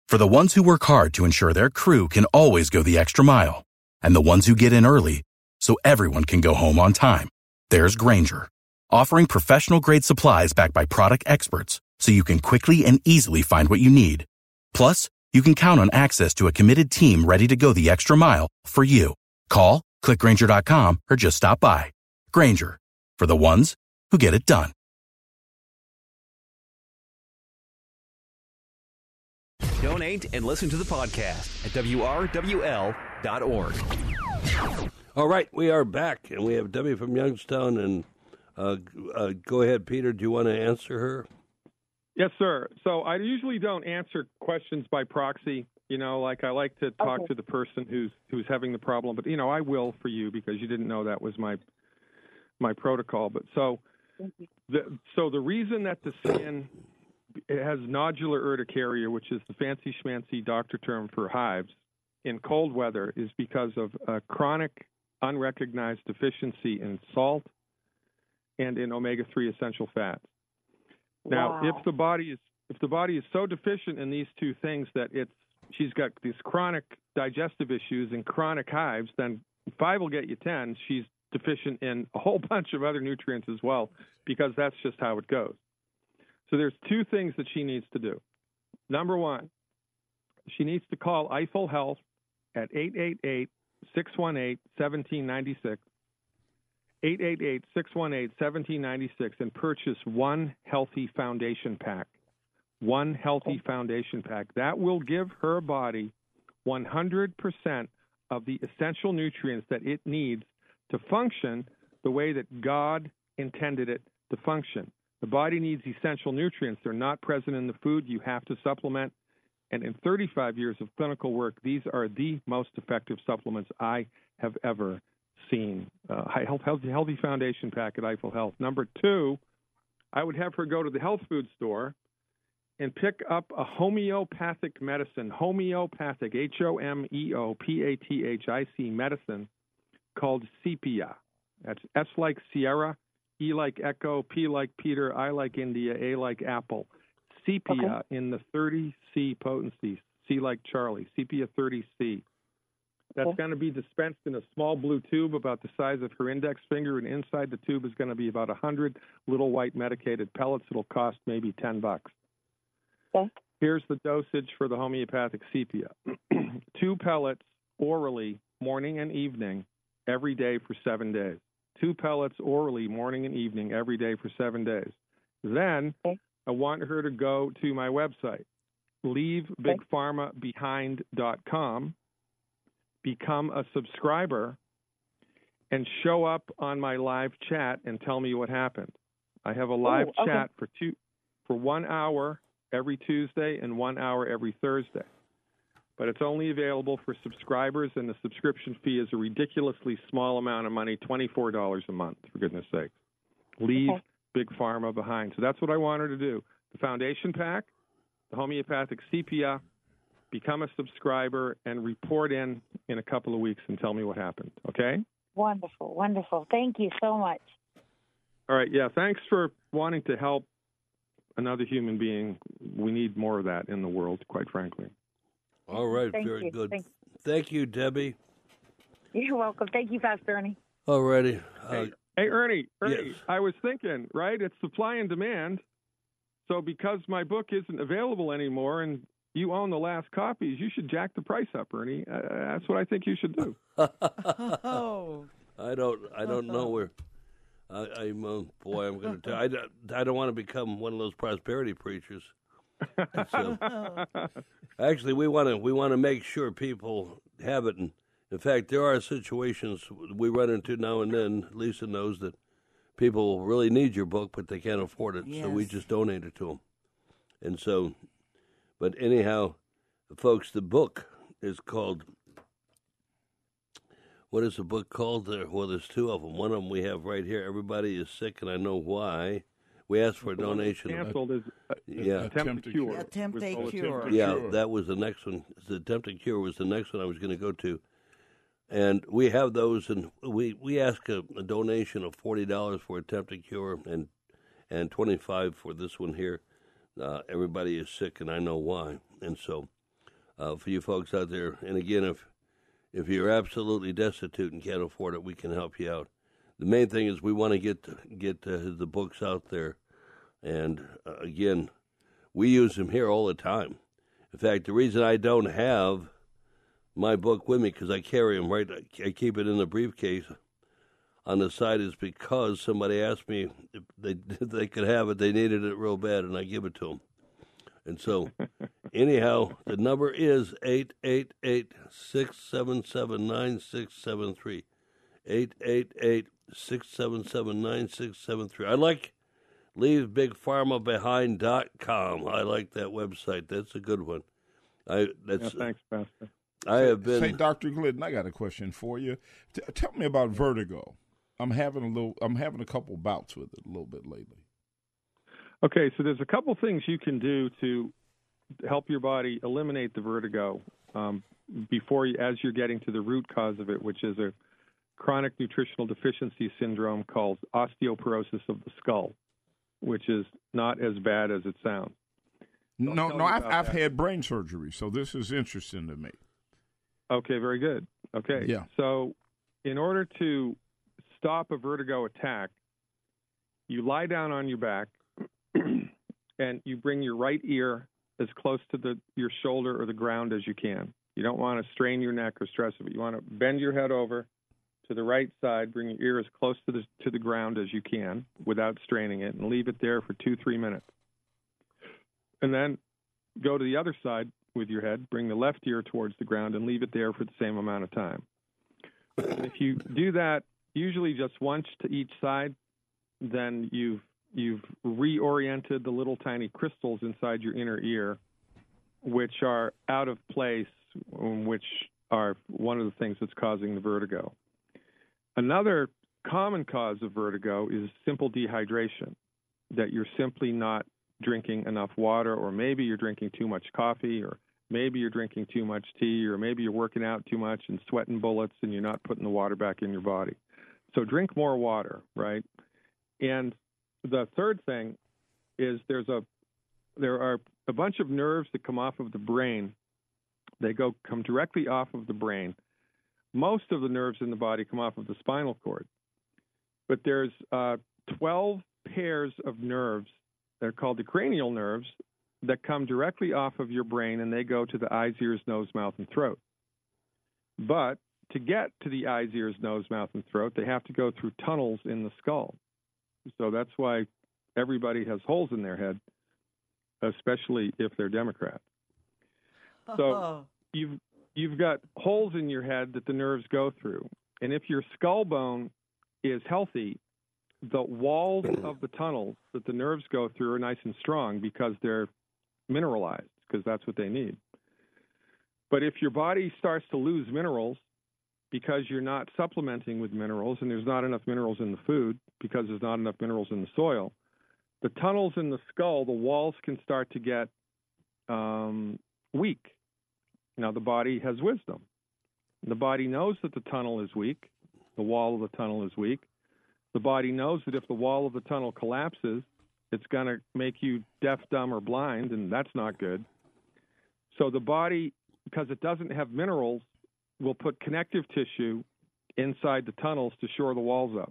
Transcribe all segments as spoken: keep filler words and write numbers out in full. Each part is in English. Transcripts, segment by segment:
For the ones who work hard to ensure their crew can always go the extra mile, and the ones who get in early so everyone can go home on time, there's Grainger, offering professional-grade supplies backed by product experts so you can quickly and easily find what you need. Plus, you can count on access to a committed team ready to go the extra mile for you. Call, click Grainger dot com, or just stop by. Grainger, for the ones who get it done. Donate and listen to the podcast at W R W L dot org. All right, we are back, and we have Debbie from Youngstown. And uh, uh, go ahead, Peter. Do you want to answer her? Yes, sir. So I usually don't answer questions by proxy. You know, like I like to talk Okay. to the person who's who's having the problem. But you know, I will for you because you didn't know that was my my protocol. But so the so the reason that the skin it has nodular urticaria, which is the fancy schmancy doctor term for hives, in cold weather is because of a chronic, unrecognized deficiency in salt and in omega three essential fats. Now, Wow. if the body is if the body is so deficient in these two things that it's she's got these chronic digestive issues and chronic hives, then five will get you ten. She's deficient in a whole bunch of other nutrients as well, because that's just how it goes. So there's two things that she needs to do. Number one, she needs to call Eiffel Health at eight eight eight, six one eight, one seven nine six, eight eight eight, six one eight, one seven nine six, and purchase one healthy foundation pack. One healthy foundation pack. That will give her body one hundred percent of the essential nutrients that it needs to function the way that God intended it to function. The body needs essential nutrients. They're not present in the food. You have to supplement. And in thirty-five years of clinical work, these are the most effective supplements I have ever seen. Uh, healthy, healthy Foundation Pack at Eiffel Health. Number two, I would have her go to the health food store and pick up a homeopathic medicine, homeopathic, H O M E O P A T H I C medicine called Sepia. That's S like Sierra, E like Echo, P like Peter, I like India, A like Apple. Sepia okay. in the thirty C potency, C like Charlie, Sepia thirty C. That's okay. going to be dispensed in a small blue tube about the size of her index finger, and inside the tube is going to be about one hundred little white medicated pellets. It'll cost maybe ten bucks. Okay. Here's the dosage for the homeopathic Sepia. Two pellets orally, morning and evening, every day for seven days. Two pellets orally, morning and evening, every day for seven days. Then okay. I want her to go to my website, leave big pharma behind dot com, become a subscriber, and show up on my live chat and tell me what happened. I have a live oh, okay. chat for two, for one hour every Tuesday and one hour every Thursday. But it's only available for subscribers, and the subscription fee is a ridiculously small amount of money, twenty-four dollars a month, for goodness sake. Leave okay. Big Pharma behind. So that's what I want her to do. The Foundation Pack, the homeopathic Sepia, become a subscriber, and report in in a couple of weeks and tell me what happened, okay? Wonderful, wonderful. Thank you so much. All right, yeah, thanks for wanting to help another human being. We need more of that in the world, quite frankly. All right, Thank very you. good. Thank, Thank you, Debbie. You're welcome. Thank you, Pastor Ernie. All righty. Uh, hey, hey, Ernie, Ernie yes. I was thinking, right, it's supply and demand. So because my book isn't available anymore and you own the last copies, you should jack the price up, Ernie. Uh, that's what I think you should do. oh. I don't I don't know where. I, I'm, uh, boy, I'm going to tell I, don't- I don't want to become one of those prosperity preachers. So, actually, we want to we want to make sure people have it. And in fact, there are situations we run into now and then. Lisa knows that people really need your book, but they can't afford it, so we Yes. just donate it to them. And so, but anyhow, folks, the book is called. What is the book called? There, well, there's two of them. One of them we have right here. Everybody is sick, and I know why. We asked for a The one that's donation. canceled is uh, Yeah. Attempt Attempt to to Cure. Cure. Attempt With a all Cure. attempt to Yeah, Cure. that was the next one. The Attempt to Cure was the next one I was going to go to. And we have those, and we, we ask a, a donation of forty dollars for Attempt to Cure and and twenty-five dollars for this one here. Uh, everybody is sick, and I know why. And so uh, for you folks out there. And again, if if you're absolutely destitute and can't afford it, we can help you out. The main thing is we want to get get uh, the books out there, and uh, again, we use them here all the time. In fact, the reason I don't have my book with me, because I carry them right, I keep it in the briefcase on the side, is because somebody asked me if they if they could have it. They needed it real bad, and I give it to them. And so, anyhow, the number is eight eight eight, six seven seven, nine six seven three. eight eight eight, six seven seven, nine six seven three. I like leave big pharma behind dot com. I like that website. That's a good one. I that's yeah, thanks, Pastor. I have been. Say, Doctor Glidden, I got a question for you. T- tell me about vertigo. I'm having a little. I'm having a couple bouts with it a little bit lately. Okay, so there's a couple things you can do to help your body eliminate the vertigo um, before you, as you're getting to the root cause of it, which is a chronic nutritional deficiency syndrome called osteoporosis of the skull, which is not as bad as it sounds. Don't no, no, I've, I've had brain surgery, so this is interesting to me. Okay, very good. Okay, yeah. So in order to stop a vertigo attack, you lie down on your back and you bring your right ear as close to the your shoulder or the ground as you can. You don't want to strain your neck or stress it. You want to bend your head over to the right side, bring your ear as close to the to the ground as you can without straining it, and leave it there for two, three minutes. And then go to the other side with your head, bring the left ear towards the ground, and leave it there for the same amount of time. And if you do that, usually just once to each side, then you've you've reoriented the little tiny crystals inside your inner ear, which are out of place, which are one of the things that's causing the vertigo. Another common cause of vertigo is simple dehydration, that you're simply not drinking enough water, or maybe you're drinking too much coffee, or maybe you're drinking too much tea, or maybe you're working out too much and sweating bullets and you're not putting the water back in your body. So drink more water, right? And the third thing is there's a there are a bunch of nerves that come off of the brain. They go come directly off of the brain. Most of the nerves in the body come off of the spinal cord. But there's uh, twelve pairs of nerves that are called the cranial nerves that come directly off of your brain, and they go to the eyes, ears, nose, mouth, and throat. But to get to the eyes, ears, nose, mouth, and throat, they have to go through tunnels in the skull. So that's why everybody has holes in their head, especially if they're Democrats. So Oh. you've you've got holes in your head that the nerves go through. And if your skull bone is healthy, the walls of the tunnels that the nerves go through are nice and strong because they're mineralized, because that's what they need. But if your body starts to lose minerals because you're not supplementing with minerals, and there's not enough minerals in the food because there's not enough minerals in the soil, the tunnels in the skull, the walls can start to get um, weak. Now, the body has wisdom. The body knows that the tunnel is weak. The wall of the tunnel is weak. The body knows that if the wall of the tunnel collapses, it's going to make you deaf, dumb, or blind, and that's not good. So the body, because it doesn't have minerals, will put connective tissue inside the tunnels to shore the walls up.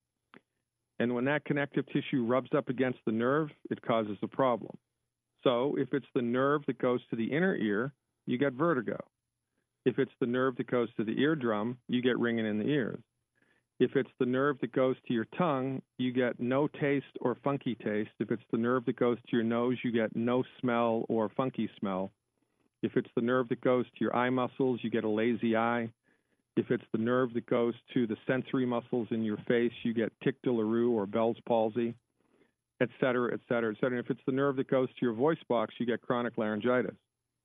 And when that connective tissue rubs up against the nerve, it causes a problem. So if it's the nerve that goes to the inner ear, you get vertigo. If it's the nerve that goes to the eardrum, you get ringing in the ears. If it's the nerve that goes to your tongue, you get no taste or funky taste. If it's the nerve that goes to your nose, you get no smell or funky smell. If it's the nerve that goes to your eye muscles, you get a lazy eye. If it's the nerve that goes to the sensory muscles in your face, you get tic douloureux or Bell's palsy, et cetera, et cetera, et cetera. And if it's the nerve that goes to your voice box, you get chronic laryngitis.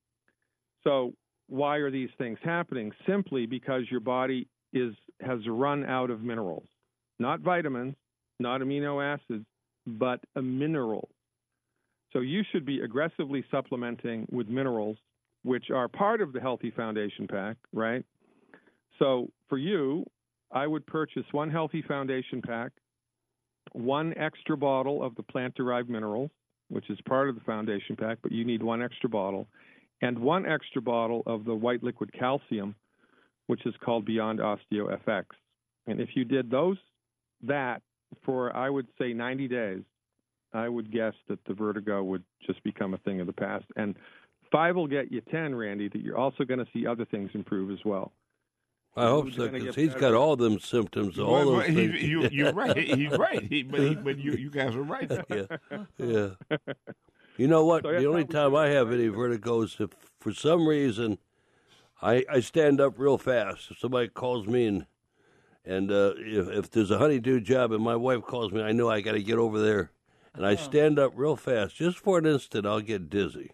So why are these things happening? Simply because your body is has run out of minerals, not vitamins, not amino acids, but a mineral. So you should be aggressively supplementing with minerals, which are part of the Healthy Foundation Pack, right? So for you, I would purchase one Healthy Foundation Pack, one extra bottle of the plant-derived minerals, which is part of the Foundation Pack, but you need one extra bottle, and one extra bottle of the white liquid calcium, which is called Beyond Osteo F X. And if you did those, that for, I would say, ninety days, I would guess that the vertigo would just become a thing of the past. And five will get you ten, Randy, that you're also going to see other things improve as well. I hope so, because he's got all them symptoms, all Well, those well, he, things. you, you're right. He's right. He, but he, but you, you guys are right. yeah, yeah. You know what? So the only time I have any vertigo is if, for some reason, I, I stand up real fast. If somebody calls me and and uh, if, if there's a honeydew job and my wife calls me, I know I got to get over there, and I stand up real fast. Just for an instant, I'll get dizzy,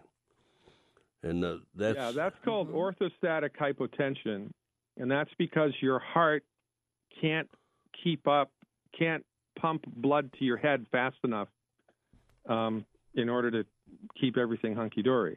and uh, that's yeah, that's called orthostatic hypotension, and that's because your heart can't keep up, can't pump blood to your head fast enough um, in order to keep everything hunky-dory.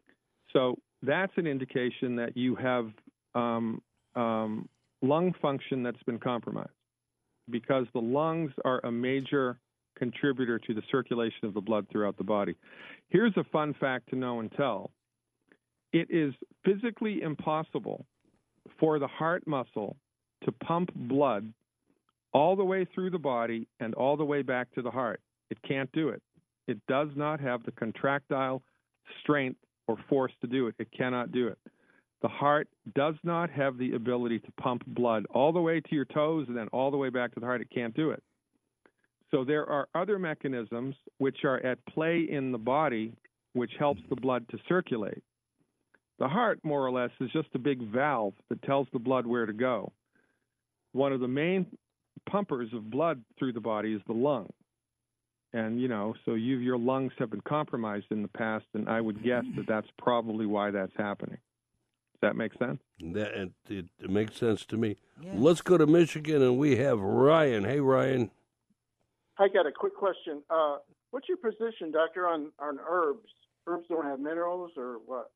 So that's an indication that you have um, um, lung function that's been compromised, because the lungs are a major contributor to the circulation of the blood throughout the body. Here's a fun fact to know and tell. It is physically impossible for the heart muscle to pump blood all the way through the body and all the way back to the heart. It can't do it. It does not have the contractile strength or force to do it. It cannot do it. The heart does not have the ability to pump blood all the way to your toes and then all the way back to the heart. It can't do it. So there are other mechanisms which are at play in the body which helps the blood to circulate. The heart, more or less, is just a big valve that tells the blood where to go. One of the main pumpers of blood through the body is the lung. And, you know, so you, your lungs have been compromised in the past, and I would guess that that's probably why that's happening. Does that make sense? that. It, it, it makes sense to me. Yes. Let's go to Michigan, and we have Ryan. Hey, Ryan. I got a quick question. Uh, what's your position, doctor, on, on herbs? Herbs don't have minerals or what?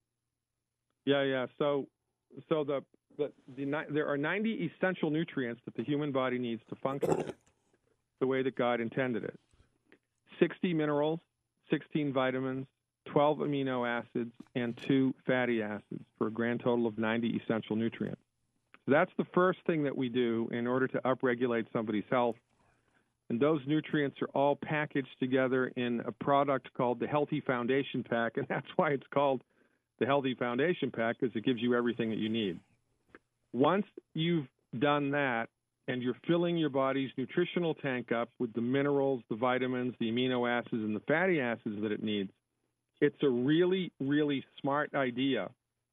Yeah, yeah. So, so the, the, the there are ninety essential nutrients that the human body needs to function the way that God intended it. sixty minerals, sixteen vitamins, twelve amino acids, and two fatty acids for a grand total of ninety essential nutrients. So that's the first thing that we do in order to upregulate somebody's health. And those nutrients are all packaged together in a product called the Healthy Foundation Pack, and that's why it's called the Healthy Foundation Pack, because it gives you everything that you need. Once you've done that, and you're filling your body's nutritional tank up with the minerals, the vitamins, the amino acids, and the fatty acids that it needs, it's a really, really smart idea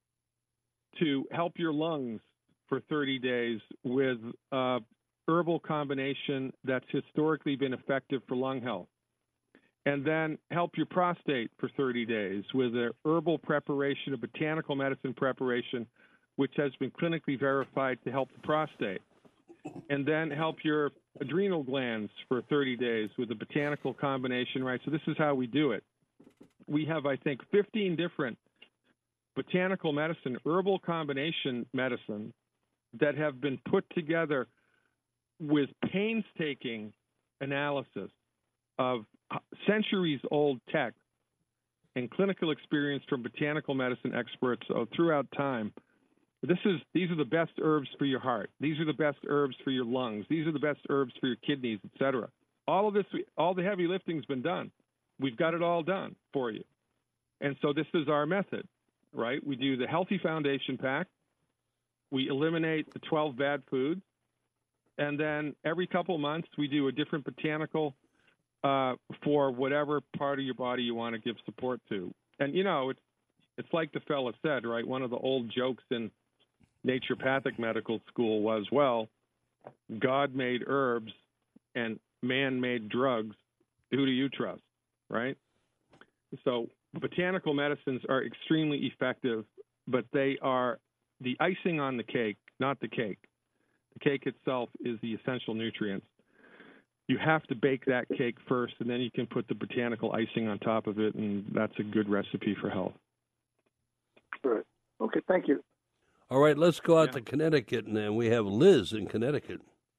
to help your lungs for thirty days with a herbal combination that's historically been effective for lung health. And then help your prostate for thirty days with a herbal preparation, a botanical medicine preparation, which has been clinically verified to help the prostate. And then help your adrenal glands for thirty days with a botanical combination, right? So this is how we do it. We have, I think, fifteen different botanical medicine, herbal combination medicine that have been put together with painstaking analysis of centuries-old text and clinical experience from botanical medicine experts throughout time. This is these are the best herbs for your heart. These are the best herbs for your lungs. These are the best herbs for your kidneys, et cetera. All of this, all the heavy lifting's been done. We've got it all done for you. And so this is our method, right? We do the Healthy Foundation Pack. We eliminate the twelve bad foods. And then every couple of months, we do a different botanical uh, for whatever part of your body you want to give support to. And, you know, it's, it's like the fella said, right? One of the old jokes in naturopathic medical school was, well, God made herbs and man made drugs. Who do you trust, right? So botanical medicines are extremely effective, but they are the icing on the cake, not the cake. The cake itself is the essential nutrients. You have to bake that cake first, and then you can put the botanical icing on top of it, and that's a good recipe for health. Right. Okay, thank you. All right, let's go out Yeah. to Connecticut, and then we have Liz in Connecticut.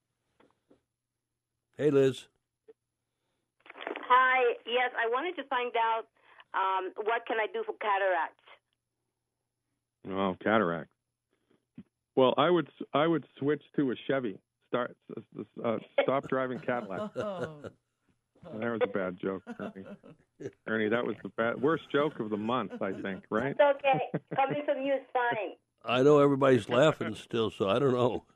Hey, Liz. Hi. Yes, I wanted to find out um, what can I do for cataracts. Oh, cataract. Well, I would I would switch to a Chevy. Start uh, stop driving Cadillac. Oh. That was a bad joke, Ernie. Ernie, that was the bad, worst joke of the month, I think, right? It's okay. Coming from you is fine. I know everybody's laughing still, so I don't know.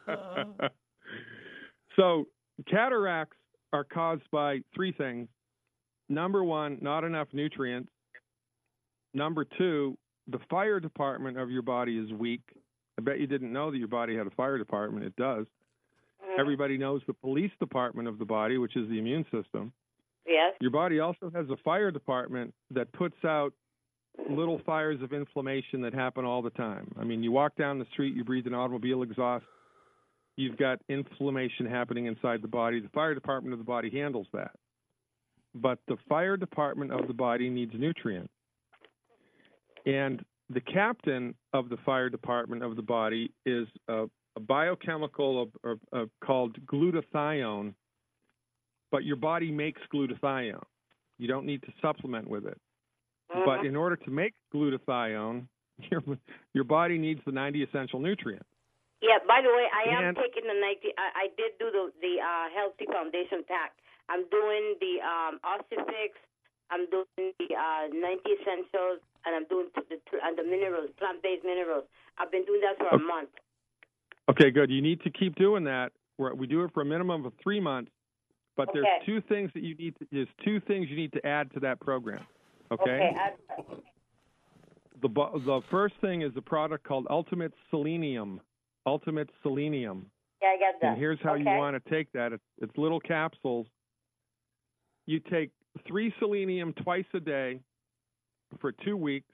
So cataracts are caused by three things. Number one, not enough nutrients. Number two, the fire department of your body is weak. I bet you didn't know that your body had a fire department. It does. Mm-hmm. Everybody knows the police department of the body, which is the immune system. Yes. Your body also has a fire department that puts out little fires of inflammation that happen all the time. I mean, you walk down the street, you breathe an automobile exhaust, you've got inflammation happening inside the body. The fire department of the body handles that. But the fire department of the body needs nutrients. And the captain of the fire department of the body is a, a biochemical of, of, of called glutathione, but your body makes glutathione. You don't need to supplement with it. Mm-hmm. But in order to make glutathione, your, your body needs the ninety essential nutrients. Yeah, by the way, I am and, taking the ninety, I, I did do the, the uh, Healthy Foundation pack. I'm doing the um, Osteofix, I'm doing the uh, ninety essentials, and I'm doing the, the, and the minerals, plant-based minerals. I've been doing that for a month. Okay, good. You need to keep doing that. We're, we do it for a minimum of three months, but okay. there's two things that you need to, there's two things you need to add to that program. Okay? Okay. I, the the first thing is a product called Ultimate Selenium. Ultimate Selenium. Yeah, I got that. And here's how okay. you want to take that. It's, it's little capsules. You take three selenium twice a day for two weeks,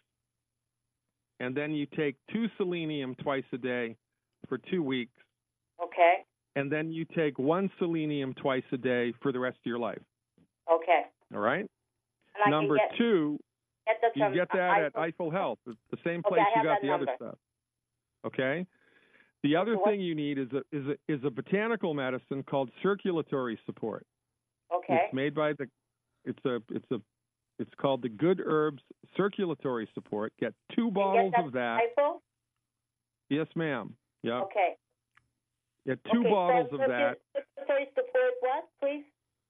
and then you take two selenium twice a day for two weeks. Okay. And then you take one selenium twice a day for the rest of your life. Okay. All right? And Number get, two, get you from, get that uh, at Eiffel Health, the same okay, place you got the number. other stuff. Okay? The other so thing you need is a, is a is a botanical medicine called circulatory support. Okay. It's made by the it's a it's a it's called the Good Herbs Circulatory Support. Get two bottles that of that. Eiffel? Yes, ma'am. Yeah. Okay. Get two okay, bottles so of that. Circulatory support what, please?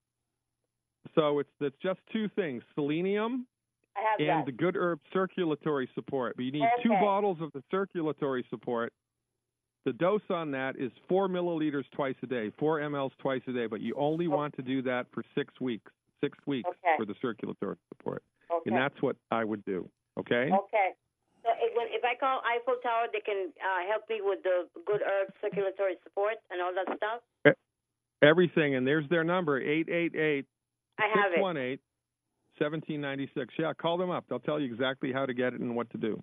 So it's it's just two things: selenium I have and that. the Good Herb Circulatory Support. But you need okay. two bottles of the circulatory support. The dose on that is four milliliters twice a day, four milliliters twice a day. But you only okay. want to do that for six weeks. Six weeks okay. for the circulatory support, okay. and that's what I would do. Okay. Okay. So if, when, if I call Eiffel Tower, they can uh, help me with the Good Herb Circulatory Support and all that stuff. Everything, and there's their number: eight eight eight, six one eight, seventeen ninety six. Yeah, call them up. They'll tell you exactly how to get it and what to do.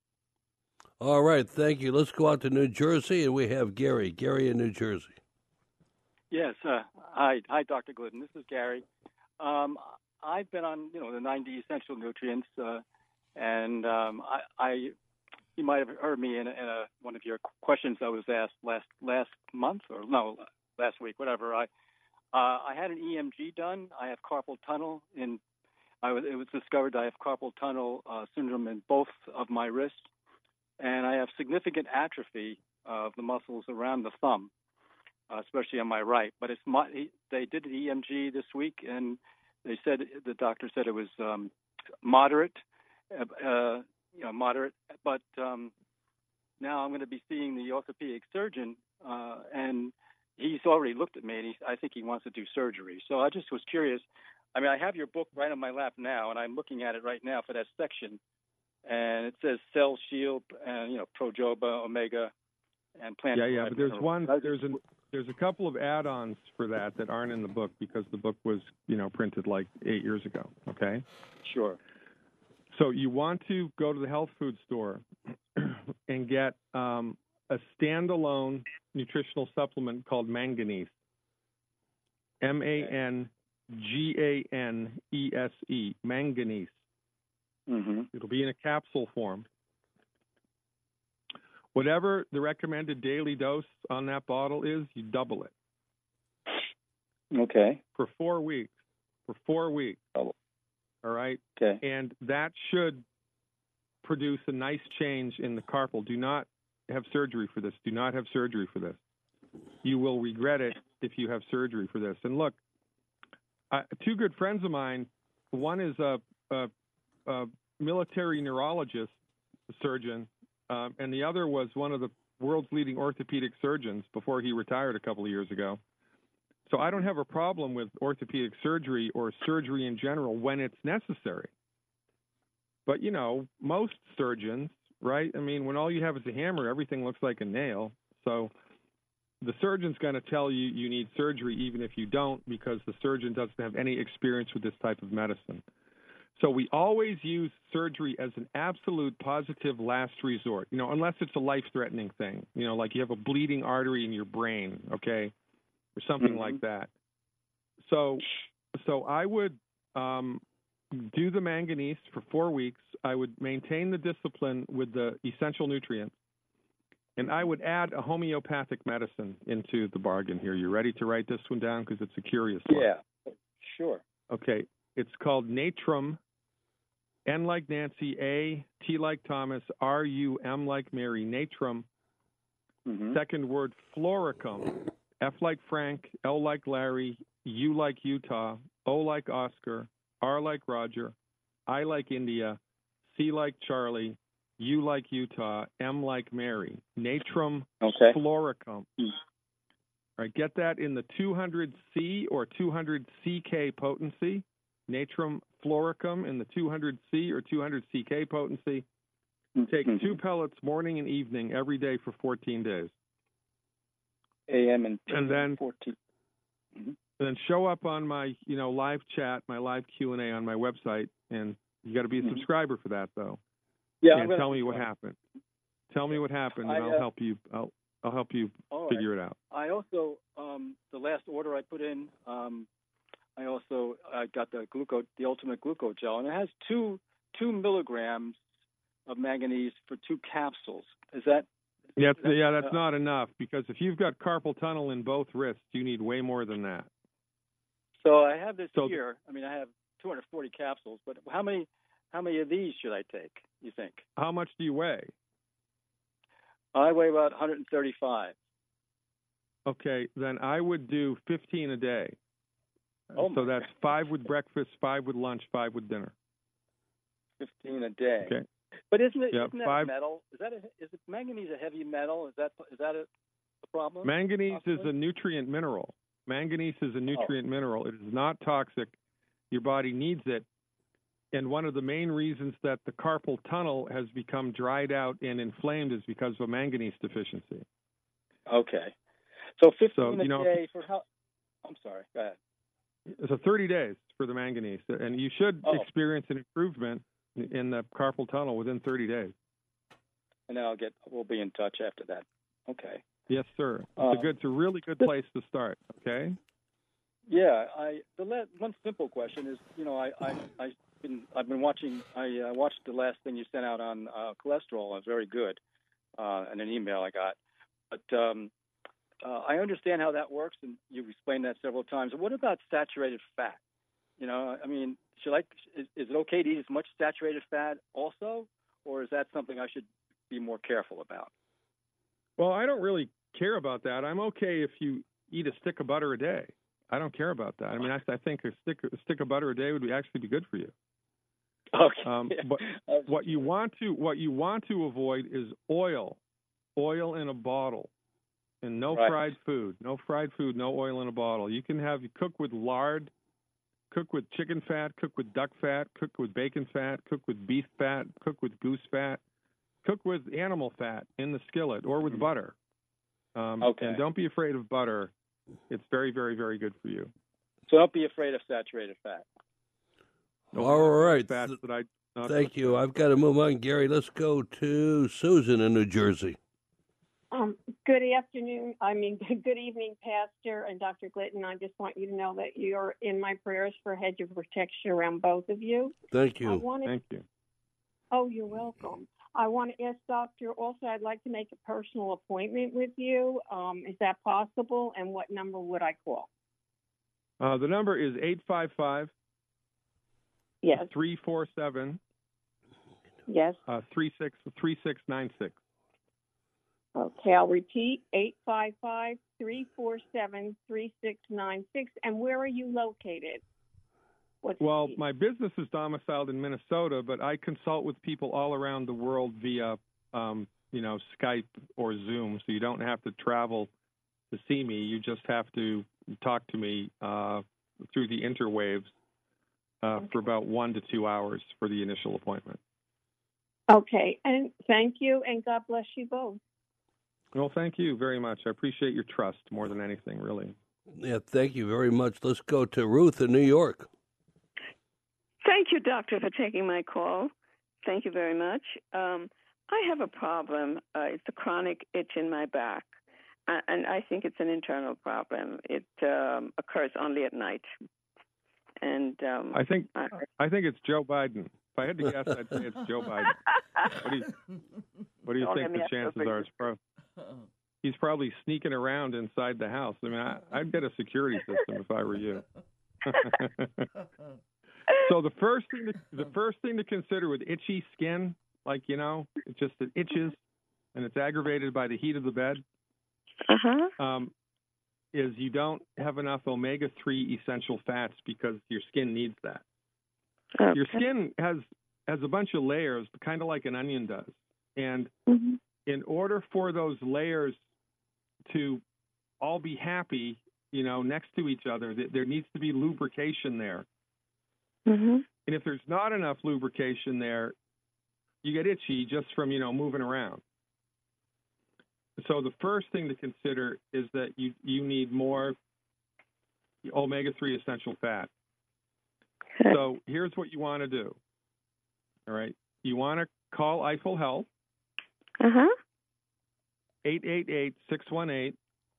All right, thank you. Let's go out to New Jersey, and we have Gary. Gary in New Jersey. Yes. Uh, hi, hi, Doctor Glidden. This is Gary. Um, I've been on, you know, the ninety essential nutrients, uh, and um, I, I, you might have heard me in, a, in a, one of your questions I was asked last last month, or no, last week, whatever. I, uh, I had an E M G done. I have carpal tunnel in. I was, it was discovered I have carpal tunnel uh, syndrome in both of my wrists, and I have significant atrophy of the muscles around the thumb. Uh, especially on my right, but it's my, they did the E M G this week, and they said the doctor said it was um, moderate, uh, you know, moderate. But um, now I'm going to be seeing the orthopedic surgeon, uh, and he's already looked at me, and he, I think he wants to do surgery. So I just was curious. I mean, I have your book right on my lap now, and I'm looking at it right now for that section, and it says Cell Shield and you know Projoba, Omega, and plant. Yeah, yeah, but there's one. There's an There's a couple of add-ons for that that aren't in the book because the book was, you know, printed like eight years ago, okay? Sure. So you want to go to the health food store and get um, a standalone nutritional supplement called manganese, M A N G A N E S E, manganese. Mm-hmm. It'll be in a capsule form. Whatever the recommended daily dose on that bottle is, you double it. Okay. For four weeks. For four weeks. Oh. All right? Okay. And that should produce a nice change in the carpal. Do not have surgery for this. Do not have surgery for this. You will regret it if you have surgery for this. And look, uh, two good friends of mine, one is a, a, a military neurologist, a surgeon, um, and the other was one of the world's leading orthopedic surgeons before he retired a couple of years ago. So I don't have a problem with orthopedic surgery or surgery in general when it's necessary. But, you know, most surgeons, right? I mean, when all you have is a hammer, everything looks like a nail. So the surgeon's going to tell you you need surgery even if you don't, because the surgeon doesn't have any experience with this type of medicine. So we always use surgery as an absolute positive last resort, you know, unless it's a life-threatening thing, you know, like you have a bleeding artery in your brain, okay, or something mm-hmm. like that. So, so I would um, do the manganese for four weeks. I would maintain the discipline with the essential nutrients, and I would add a homeopathic medicine into the bargain here. You ready to write this one down? Because it's a curious one. Yeah, sure. Okay. It's called Natrum, N like Nancy, A, T like Thomas, R, U, M like Mary, Natrum. Mm-hmm. Second word, Floricum, F like Frank, L like Larry, U like Utah, O like Oscar, R like Roger, I like India, C like Charlie, U like Utah, M like Mary, Natrum okay. Floricum. Mm. All right, get that in the two hundred C or two hundred C K potency. Natrum Floricum in the two hundred C or two hundred C K potency. Take mm-hmm. two pellets morning and evening every day for fourteen days. A M and P M, and then fourteen. Mm-hmm. And then show up on my, you know, live chat, my live Q and A on my website, and you got to be a mm-hmm. subscriber for that, though. Yeah. And tell me what happened. Tell me what happened, and I, uh, I'll help you. I'll I'll help you figure right. it out. I also um, the last order I put in. Um, I also I got the gluco, the ultimate gluco gel, and it has two two milligrams of manganese for two capsules. Is that? Yeah, that, yeah, that's uh, not enough, because if you've got carpal tunnel in both wrists, you need way more than that. So I have this so, here. I mean, I have two hundred forty capsules, but how many how many of these should I take? You think? How much do you weigh? I weigh about one hundred thirty-five. Okay, then I would do fifteen a day. Oh so that's God. five with breakfast, five with lunch, five with dinner. Fifteen a day. Okay. But isn't it yeah, isn't that five, metal? Is that a, is it manganese a heavy metal? Is that is that a, a problem? Manganese possibly? is a nutrient mineral. Manganese is a nutrient oh. mineral. It is not toxic. Your body needs it. And one of the main reasons that the carpal tunnel has become dried out and inflamed is because of a manganese deficiency. Okay. So fifteen so, a you know, day for how? I'm sorry. Go ahead. So thirty days for the manganese, and you should oh. experience an improvement in the carpal tunnel within thirty days. And then I'll get. We'll be in touch after that. Okay. Yes, sir. It's uh, a good. It's a really good place to start. Okay. Yeah. I the la- one simple question is, you know, I I I've been I've been watching. I uh, watched the last thing you sent out on uh, cholesterol. It was very good, uh, and an email I got. But um, uh, I understand how that works, and you've explained that several times. What about saturated fat? You know, I mean, should I? Is, is it okay to eat as much saturated fat also, or is that something I should be more careful about? Well, I don't really care about that. I'm okay if you eat a stick of butter a day. I don't care about that. I mean, I, I think a stick a stick of butter a day would be actually be good for you. Okay. Um, but what you want to what you want to avoid is oil, oil in a bottle, and no right. fried food. No fried food. No oil in a bottle. You can have you cook with lard, cook with chicken fat, cook with duck fat, cook with bacon fat, cook with beef fat, cook with goose fat, cook with animal fat in the skillet or with butter. Um, okay. And don't be afraid of butter. It's very, very, very good for you. So don't be afraid of saturated fat. No, All right. Fats that I, uh, Thank you. I've got to move on, Gary. Let's go to Susan in New Jersey. Um, good afternoon. I mean, good evening, Pastor and Doctor Glidden. I just want you to know that you're in my prayers for a hedge of protection around both of you. Thank you. I wanted, Thank you. Oh, you're welcome. I want to ask Doctor, also, I'd like to make a personal appointment with you. Um, is that possible? And what number would I call? Uh, the number is eight five five, yes. three four seven, Yes. Uh, three six three six nine six. Okay, I'll repeat, eight five five, three four seven, three six nine six. And where are you located? What's Well, my business is domiciled in Minnesota, but I consult with people all around the world via, um, you know, Skype or Zoom. So you don't have to travel to see me. You just have to talk to me uh, through the interwaves uh, okay. for about one to two hours for the initial appointment. Okay, and thank you, and God bless you both. Well, thank you very much. I appreciate your trust more than anything, really. Yeah, thank you very much. Let's go to Ruth in New York. Thank you, doctor, for taking my call. Thank you very much. Um, I have a problem. Uh, it's a chronic itch in my back, uh, and I think it's an internal problem. It um, occurs only at night. And um, I think I, I think it's Joe Biden. If I had to guess, I'd say it's Joe Biden. What do you, what do you Don't think let me the ask chances for are? It's pro- He's probably sneaking around inside the house. I mean, I, I'd get a security system if I were you. So the first thing to, the first thing to consider with itchy skin, like, you know, it just it itches and it's aggravated by the heat of the bed, uh-huh. um, is you don't have enough omega three essential fats because your skin needs that. Okay. Your skin has has a bunch of layers, kind of like an onion does, and mm-hmm. in order for those layers to all be happy, you know, next to each other, there needs to be lubrication there. Mm-hmm. And if there's not enough lubrication there, you get itchy just from, you know, moving around. So the first thing to consider is that you, you need more omega three essential fat. Okay. So here's what you want to do. All right. You want to call Eiffel Health. Uh-huh. eight eight eight, six one eight,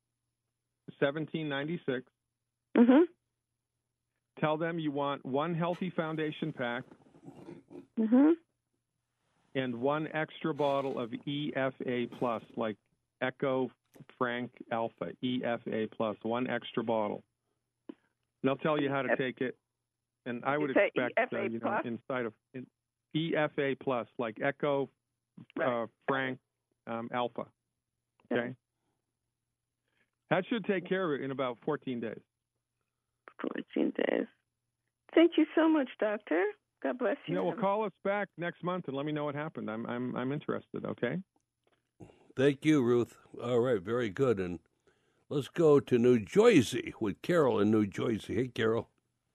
one seven nine six. Mm-hmm. Tell them you want one Healthy Foundation pack mm-hmm. and one extra bottle of E F A Plus, like Echo Frank Alpha, E F A Plus, one extra bottle. And they'll tell you how to take it. And I would you say expect, uh, you know, inside of in, E F A Plus, like Echo right. uh, Frank um, Alpha. Okay? That should take care of it in about fourteen days. fourteen days. Thank you so much, doctor. God bless you. You know, well, call us back next month and let me know what happened. I'm I'm I'm interested, okay? Thank you, Ruth. All right, very good. And let's go to New Jersey with Carol in New Jersey. Hey, Carol.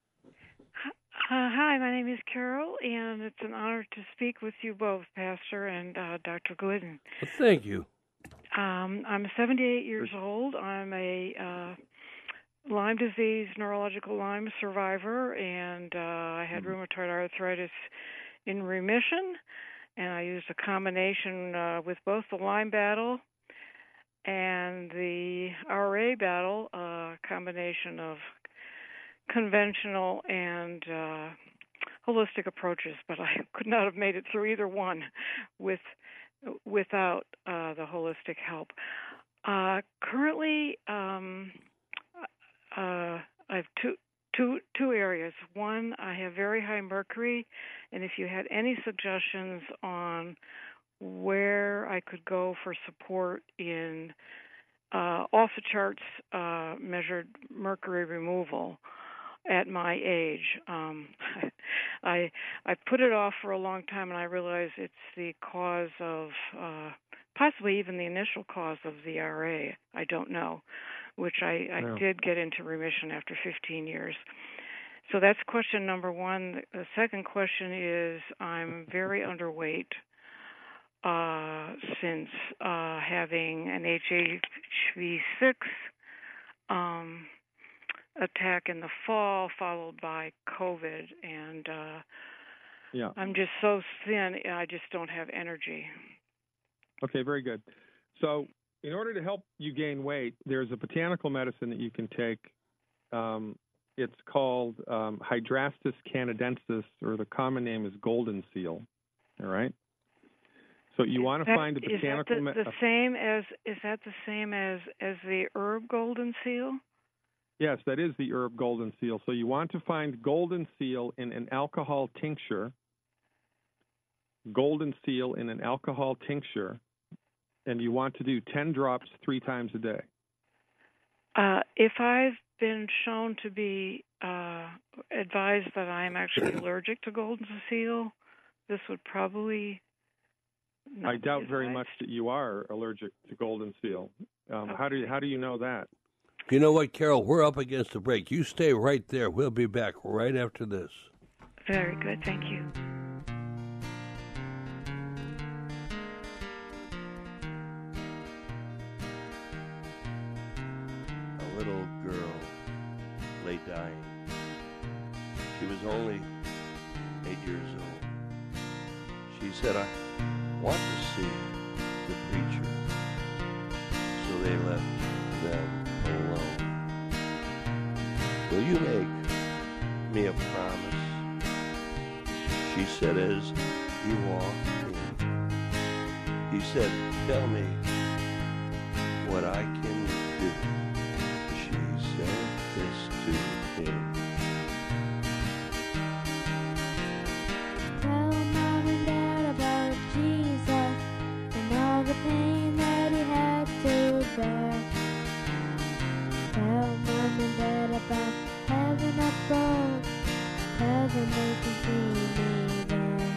Uh, hi, my name is Carol, and it's an honor to speak with you both, Pastor and uh, Doctor Glidden. Well, thank you. Um, I'm seventy-eight years old. I'm a uh, Lyme disease, neurological Lyme survivor, and uh, I had rheumatoid arthritis in remission, and I used a combination uh, with both the Lyme battle and the R A battle, a uh, combination of conventional and uh, holistic approaches, but I could not have made it through either one with without uh, the holistic help. Uh, currently, um, uh, I have two, two, two areas. One, I have very high mercury, and if you had any suggestions on where I could go for support in uh, off-the-charts uh, measured mercury removal at my age. Um, I I put it off for a long time, and I realize it's the cause of, uh, possibly even the initial cause of the R A. I don't know, which I, I no. did get into remission after fifteen years. So that's question number one. The second question is I'm very underweight uh, since uh, having an H H V six um attack in the fall, followed by COVID, and uh, yeah. I'm just so thin, I just don't have energy. Okay, very good. So in order to help you gain weight, there's a botanical medicine that you can take. Um, it's called um, Hydrastis canadensis, or the common name is golden seal, all right? So you want to that, find a botanical medicine. Is that the, the same as, is that the same as, as the herb golden seal? Yes, that is the herb golden seal. So you want to find golden seal in an alcohol tincture. Golden Seal in an alcohol tincture, and you want to do ten drops three times a day. Uh, if I've been shown to be uh, advised that I'm actually allergic to Golden Seal, this would probably not I doubt be very advised. much that you are allergic to Golden Seal. Um, Okay. How do you how do you know that? You know what, Carol? We're up against a break. You stay right there. We'll be back right after this. Very good, thank you. A little girl lay dying. She was only eight years old. She said, I want to see the preacher. So they left them alone. Will you make me a promise? She said as he walked in. He said, tell me what I can do. She said this to him. Tell Mom and Dad about Jesus and all the pain that he had to bear. Tell Mom and Dad about heaven above. Tell them they can see me there.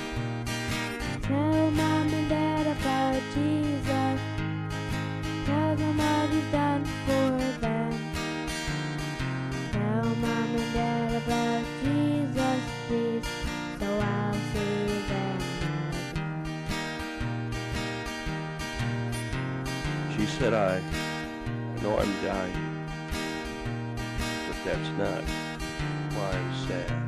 Tell Mom and Dad about Jesus. Tell them what he's done for them. Tell Mom and Dad about Jesus, please, so I'll see them again. She said, I know I'm dying, but that's not why I'm sad.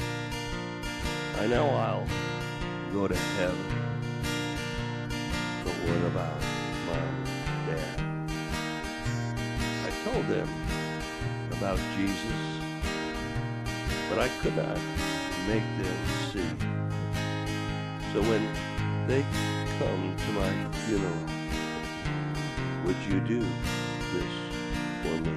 I know I'll go to heaven, but what about Mom and Dad? I told them about Jesus, but I could not make them see. So when they come to my funeral, would you do this for me?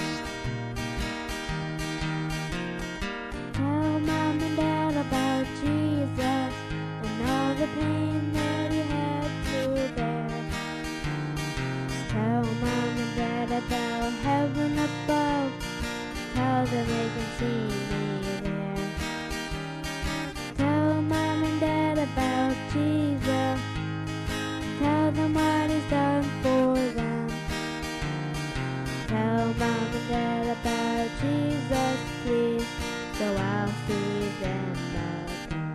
Tell Mom and Dad about Jesus and all the pain that he had to bear. Tell Mom and Dad about heaven above. Tell them they can see me there. Tell Mom and Dad about Jesus. Tell them what he's done for them. Tell Mom and Dad about Jesus, please, so I'll see them again.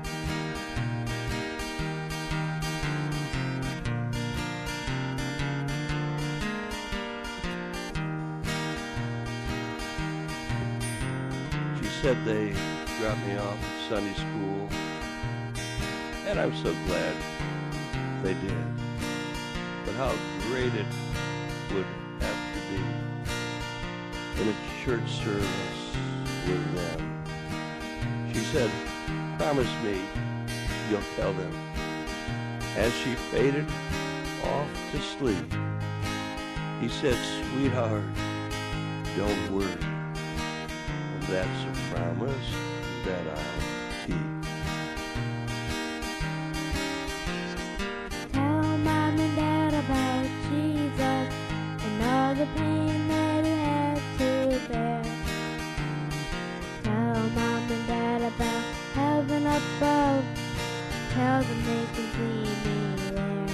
She said they dropped me off at Sunday school, and I'm so glad they did. But how great it would have to be in a church service with them. She said, promise me you'll tell them. As she faded off to sleep, he said, sweetheart, don't worry. And that's a promise that I'll keep. Tell Mom and Dad about Jesus and all the pain that he had to bear. Tell Mom and Dad about heaven above. Tell them they can see me there.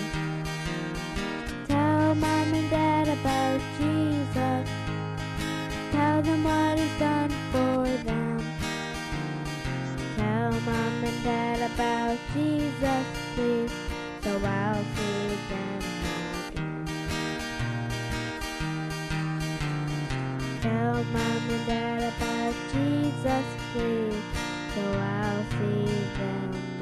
Tell Mom and Dad about Jesus. Tell them what he's done for them. Tell Mom and Dad about Jesus, please, so I'll see them again. Tell Mom and Dad about Jesus, please, so I'll see them again.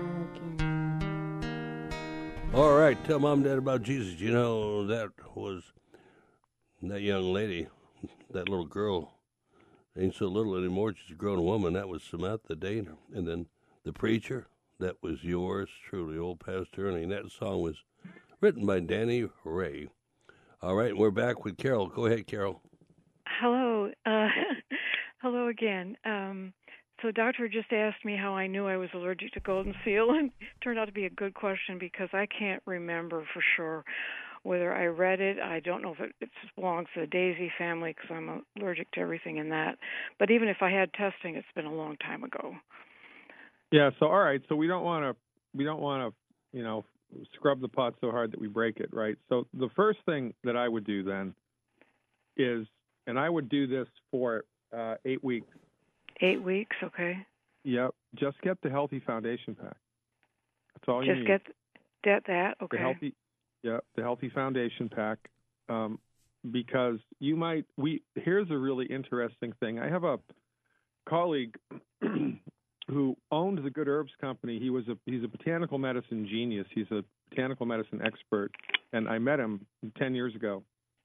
All right, tell Mom and Dad about Jesus. You know, that was that young lady, that little girl, ain't so little anymore. She's a grown woman. That was Samantha Daner. And then the preacher, that was yours truly, old Pastor Ernie. And that song was written by Danny Ray. All right, we're back with Carol. Go ahead, Carol. Hello. Uh, hello again. Um, So doctor just asked me how I knew I was allergic to golden seal, and it turned out to be a good question because I can't remember for sure whether I read it. I don't know if it, it belongs to the daisy family because I'm allergic to everything in that. But even if I had testing, it's been a long time ago. Yeah. So all right. So we don't want to we don't want to you know scrub the pot so hard that we break it, right? So the first thing that I would do then is, and I would do this for uh, eight weeks. Eight weeks, okay. Yep. Just get the Healthy Foundation Pack. That's all you Just need. get that, that, okay. The healthy, yeah, the Healthy Foundation Pack, um, because you might. We here's a really interesting thing. I have a colleague who owned the Good Herbs Company. He was a he's a botanical medicine genius. He's a botanical medicine expert, and I met him ten years ago.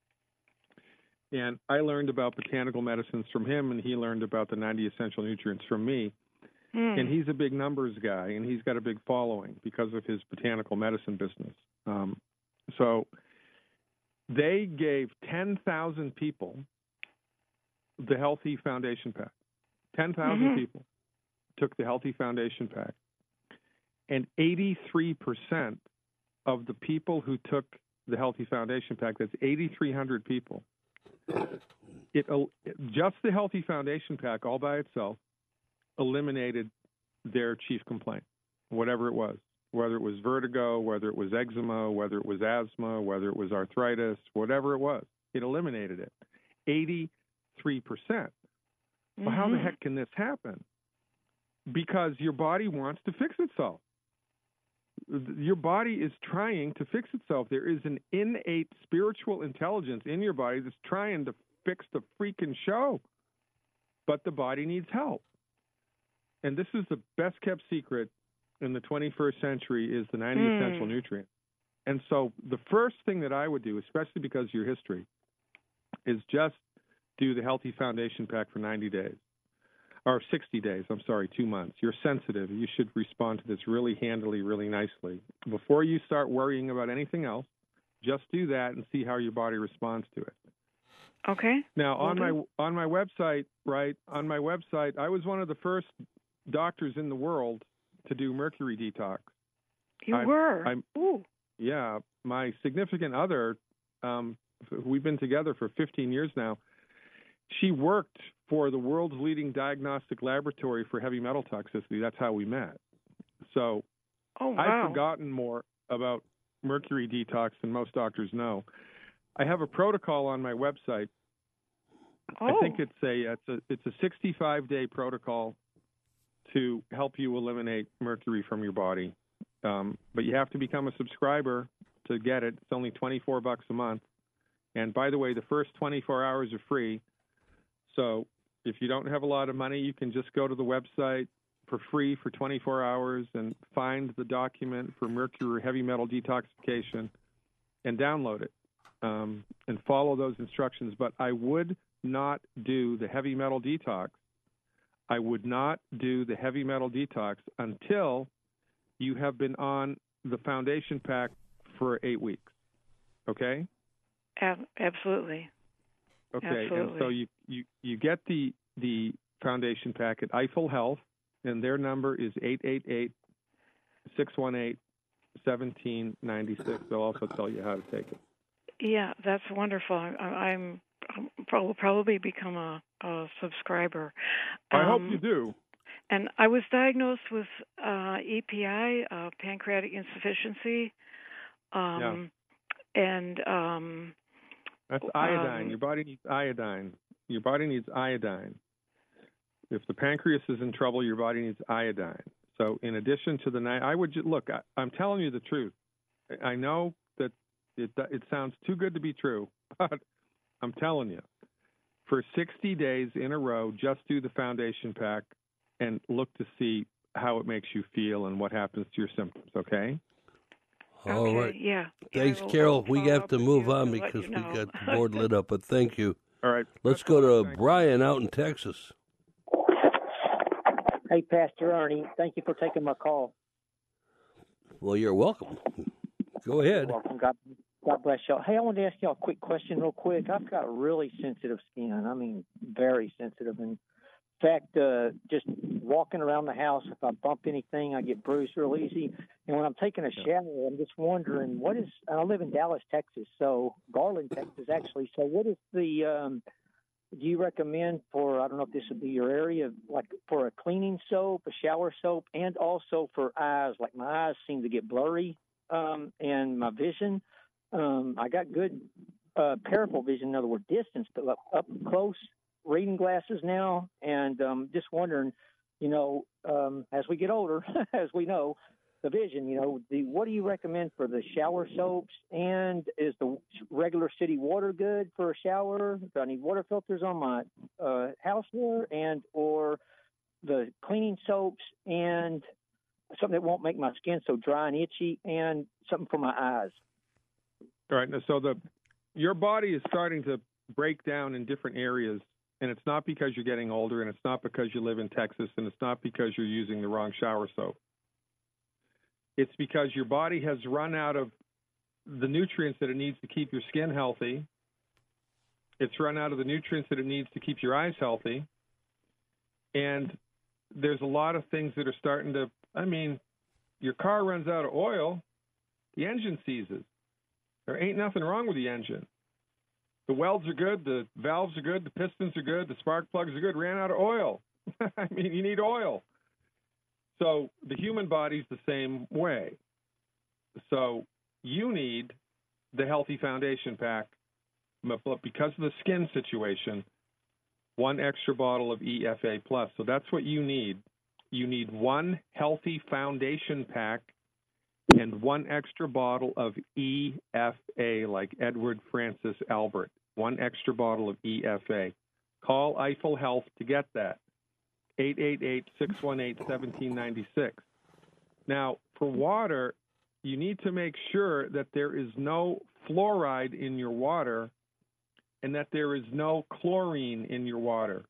And I learned about botanical medicines from him, and he learned about the ninety essential nutrients from me. Mm. And he's a big numbers guy, and he's got a big following because of his botanical medicine business. Um, so they gave ten thousand people the Healthy Foundation Pack. ten thousand mm-hmm. people took the Healthy Foundation Pack. And eighty-three percent of the people who took the Healthy Foundation Pack, that's eighty-three hundred people, It just the Healthy Foundation Pack all by itself eliminated their chief complaint, whatever it was, whether it was vertigo, whether it was eczema, whether it was asthma, whether it was arthritis, whatever it was. It eliminated it. eighty-three percent. Mm-hmm. Well, how the heck can this happen? Because your body wants to fix itself. Your body is trying to fix itself. There is an innate spiritual intelligence in your body that's trying to fix the freaking show. But the body needs help. And this is the best kept secret in the twenty-first century is the ninety mm. essential nutrients. And so the first thing that I would do, especially because of your history, is just do the Healthy Foundation Pack for ninety days. Or sixty days, I'm sorry, two months. You're sensitive. You should respond to this really handily, really nicely. Before you start worrying about anything else, just do that and see how your body responds to it. Okay. Now, on my on my website, right, on my website, I was one of the first doctors in the world to do mercury detox. You I, were? I'm, Ooh. Yeah. My significant other, um, we've been together for fifteen years now, she worked for the world's leading diagnostic laboratory for heavy metal toxicity. That's how we met. So oh, wow. I've forgotten more about mercury detox than most doctors know. I have a protocol on my website. Oh. I think it's a it's a it's a sixty-five day protocol to help you eliminate mercury from your body. Um, but you have to become a subscriber to get it. It's only twenty-four bucks a month. And by the way, the first twenty-four hours are free. So if you don't have a lot of money, you can just go to the website for free for twenty-four hours and find the document for mercury heavy metal detoxification and download it um, and follow those instructions. But I would not do the heavy metal detox. I would not do the heavy metal detox until you have been on the Foundation Pack for eight weeks. Okay? Ab- absolutely. Okay, Absolutely. And so you, you, you get the the Foundation Pack at Eiffel Health, and their number is eight eight eight, six one eight, one seven nine six. They'll also tell you how to take it. Yeah, that's wonderful. I, I'm will probably become a, a subscriber. I um, hope you do. And I was diagnosed with uh, E P I, uh, pancreatic insufficiency, um, yeah. and um, that's iodine. Um, Your body needs iodine. Your body needs iodine. If the pancreas is in trouble, your body needs iodine. So in addition to the night, I would just, look, I, I'm telling you the truth. I know that it, it sounds too good to be true, but I'm telling you, for sixty days in a row, just do the Foundation Pack and look to see how it makes you feel and what happens to your symptoms, okay? All okay, right. Yeah. Thanks, yeah, Carol. We have to move on to because you know. we got the board lit up, but thank you. All right. Let's go to Brian out in Texas. Hey, Pastor Ernie, thank you for taking my call. Well, you're welcome. Go ahead. You're welcome. God, God bless y'all. Hey, I wanted to ask y'all a quick question real quick. I've got really sensitive skin. I mean, very sensitive. In fact, uh, just walking around the house, if I bump anything, I get bruised real easy. And when I'm taking a shower, I'm just wondering, what is, I live in Dallas, Texas, so Garland, Texas, actually. So what is the, um, do you recommend for, I don't know if this would be your area, like for a cleaning soap, a shower soap, and also for eyes? Like my eyes seem to get blurry um, and my vision. Um, I got good uh, peripheral vision, in other words, distance, but up, up close reading glasses now. And um, just wondering, you know, um, as we get older, as we know, the vision, you know, the, what do you recommend for the shower soaps? And is the regular city water good for a shower? Do I need water filters on my uh, houseware? And or the cleaning soaps and something that won't make my skin so dry and itchy, and something for my eyes? All right. So the your body is starting to break down in different areas, and it's not because you're getting older, and it's not because you live in Texas, and it's not because you're using the wrong shower soap. It's because your body has run out of the nutrients that it needs to keep your skin healthy. It's run out of the nutrients that it needs to keep your eyes healthy. And there's a lot of things that are starting to, I mean, your car runs out of oil, the engine seizes. There ain't nothing wrong with the engine. The welds are good, the valves are good, the pistons are good, the spark plugs are good, ran out of oil. I mean, you need oil. So the human body's the same way. So you need the Healthy Foundation Pack, but because of the skin situation, one extra bottle of E F A Plus. So that's what you need. You need one Healthy Foundation Pack and one extra bottle of E F A, like Edward Francis Albert. One extra bottle of E F A. Call Eiffel Health to get that. eight eight eight, six one eight, one seven nine six. Now, for water, you need to make sure that there is no fluoride in your water and that there is no chlorine in your water.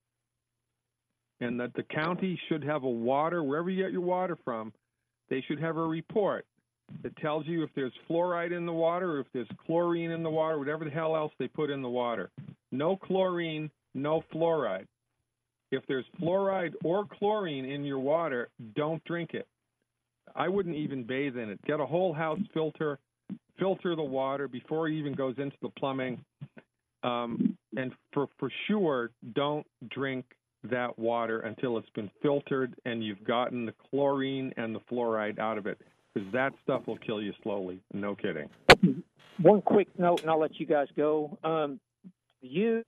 And that the county should have a water, wherever you get your water from, they should have a report that tells you if there's fluoride in the water or if there's chlorine in the water, whatever the hell else they put in the water. No chlorine, no fluoride. If there's fluoride or chlorine in your water, don't drink it. I wouldn't even bathe in it. Get a whole house filter, filter the water before it even goes into the plumbing. Um, and for, for sure, don't drink that water until it's been filtered and you've gotten the chlorine and the fluoride out of it, because that stuff will kill you slowly. No kidding. One quick note, and I'll let you guys go. Um, you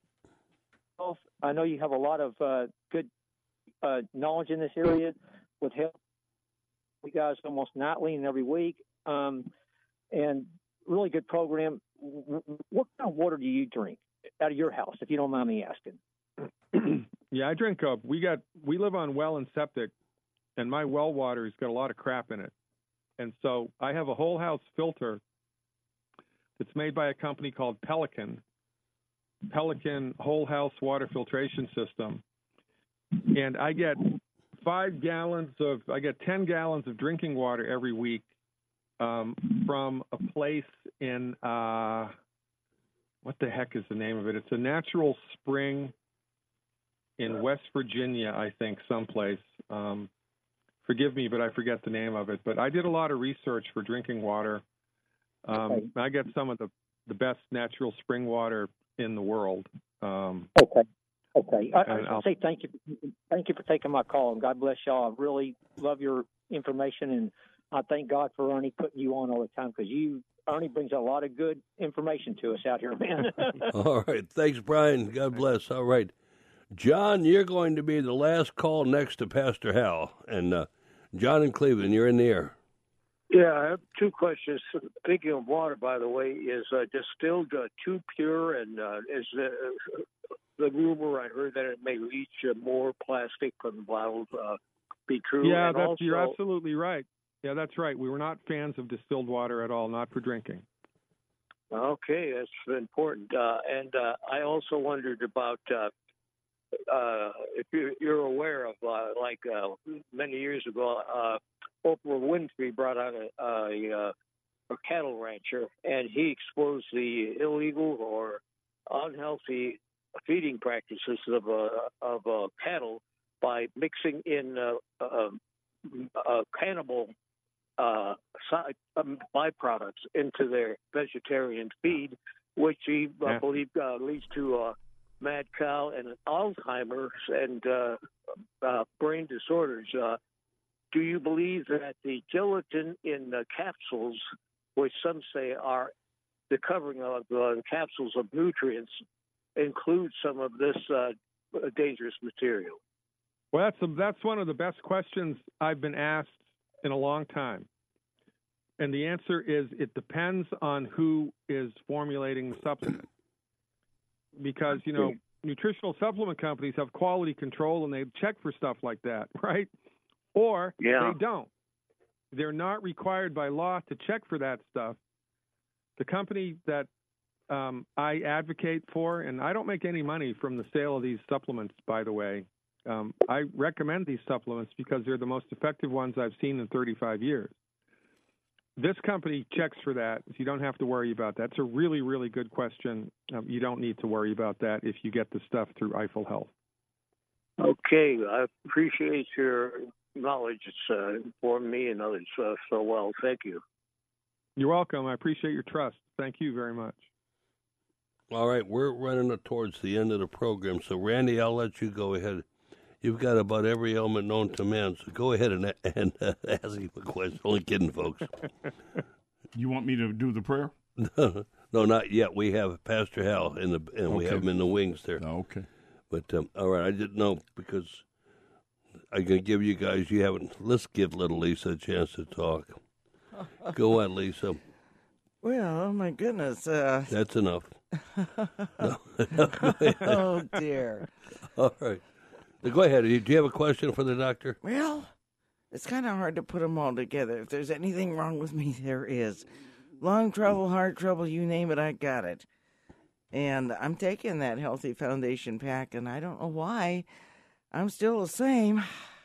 I know you have a lot of uh, good uh, knowledge in this area with help. You guys almost nightly and every week, um, and really good program. What kind of water do you drink out of your house, if you don't mind me asking? Yeah, I drink. Uh, we got we live on well and septic, and my well water has got a lot of crap in it, and so I have a whole house filter that's made by a company called Pelican. Pelican Whole House Water Filtration System, and I get five gallons of, I get ten gallons of drinking water every week um, from a place in, uh, what the heck is the name of it? It's a natural spring in West Virginia, I think, someplace. Um, forgive me, but I forget the name of it. But I did a lot of research for drinking water. Um, okay. I get some of the, the best natural spring water in the world. Um, okay. Okay. I, I I'll say thank you. Thank you for taking my call, and God bless y'all. I really love your information, and I thank God for Ernie putting you on all the time, because you, Ernie brings a lot of good information to us out here, man. All right. Thanks, Brian. God bless. All right. John, you're going to be the last call next to Pastor Hal. And uh, John in Cleveland, you're in the air. Yeah, I have two questions. Thinking of water, by the way, is uh, distilled uh, too pure, and uh, is uh, the rumor I heard that it may leach uh, more plastic from the bottles uh, be true? Yeah, and that's, also, you're absolutely right. Yeah, that's right. We were not fans of distilled water at all, not for drinking. Okay, that's important. Uh, and uh, I also wondered about uh, uh, if you're, you're aware of, uh, like uh, many years ago, uh, Oprah Winfrey brought out a, a, a cattle rancher, and he exposed the illegal or unhealthy feeding practices of uh, of uh, cattle by mixing in uh, uh, uh, cannibal uh, si- um, byproducts into their vegetarian feed, which he, I Yeah. believe, uh, leads to uh, mad cow and Alzheimer's and uh, uh, brain disorders. Uh, do you believe that the gelatin in the capsules, which some say are the covering of uh, capsules of nutrients, include some of this uh, dangerous material? Well, that's that's one of the best questions I've been asked in a long time. And the answer is it depends on who is formulating the supplement. Because, you know, nutritional supplement companies have quality control and they check for stuff like that, right? Or Yeah. they don't. They're not required by law to check for that stuff. The company that um, I advocate for, and I don't make any money from the sale of these supplements, by the way. Um, I recommend these supplements because they're the most effective ones I've seen in thirty-five years. This company checks for that, so you don't have to worry about that. It's a really, really good question. Um, you don't need to worry about that if you get the stuff through Eiffel Health. Okay, I appreciate your knowledge. It's uh, informed me and others uh, so well. Thank you. You're welcome. I appreciate your trust. Thank you very much. All right, we're running towards the end of the program, so Randy, I'll let you go ahead. You've got about every element known to man, so go ahead and, and uh, ask him a question. Only kidding, folks. You want me to do the prayer? No, not yet. We have Pastor Hal, in the, and we Okay. have him in the wings there. Okay. But, um, all right, I didn't know because I'm going to give you guys, you haven't, let's give little Lisa a chance to talk. Go on, Lisa. Well, oh my goodness. Uh... That's enough. No. Oh, dear. All right. Go ahead. Do you have a question for the doctor? Well, it's kind of hard to put them all together. If there's anything wrong with me, there is. Lung trouble, heart trouble, you name it, I got it. And I'm taking that Healthy Foundation pack, and I don't know why. I'm still the same.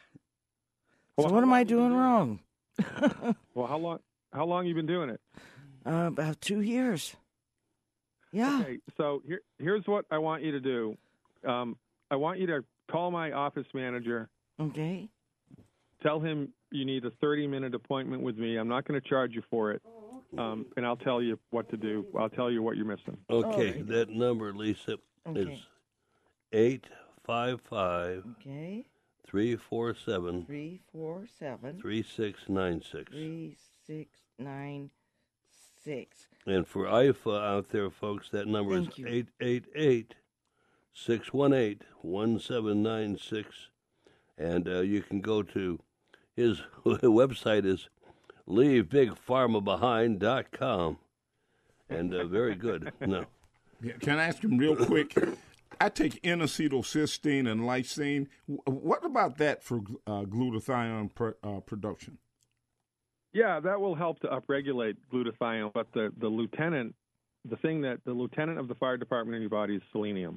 So Well, what am I doing wrong? Well, how long how long you been doing it? Uh, about two years. Yeah. Okay, so here here's what I want you to do. Um, I want you to call my office manager. Okay. Tell him you need a thirty-minute appointment with me. I'm not going to charge you for it, um, and I'll tell you what to do. I'll tell you what you're missing. Okay, right. That number, Lisa, Okay. is eight five five Okay. three four seven Three, four, seven. three six nine six. Three, six, nine, six. And for I F A out there, folks, that number Thank is you. eight eight eight six one eight one seven nine six. And uh, you can go to his website is leave big pharma behind dot com. And uh, very good. No. Yeah, can I ask him real quick? I take N-acetylcysteine and lysine. W- What about that for uh, glutathione pr- uh, production? Yeah, that will help to upregulate glutathione, but the, the lieutenant, the thing that the lieutenant of the fire department in your body is selenium.